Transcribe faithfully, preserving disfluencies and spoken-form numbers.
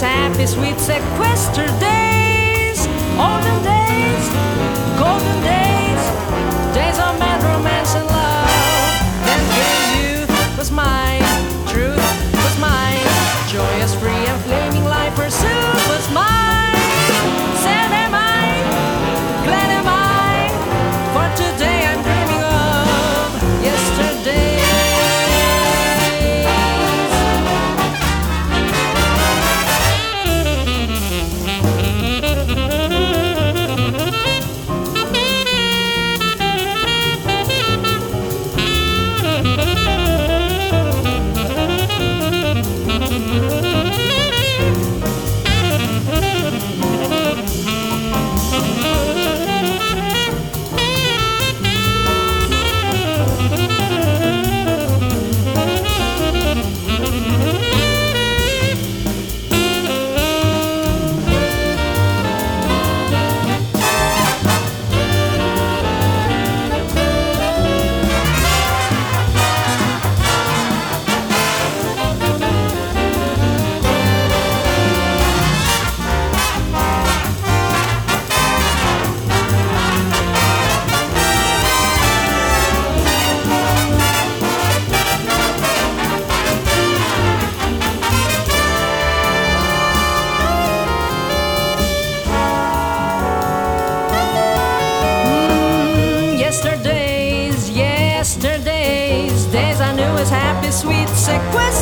happy, sweet sequester days, olden days, golden days, days of mad romance and love. Then pure youth was mine, truth was mine, joyous, free and flaming life pursuit was mine. Sad am I, glad am I, for today I'm dreaming of yesterday. Yesterdays, yesterdays, days I knew as happy, sweet sequester.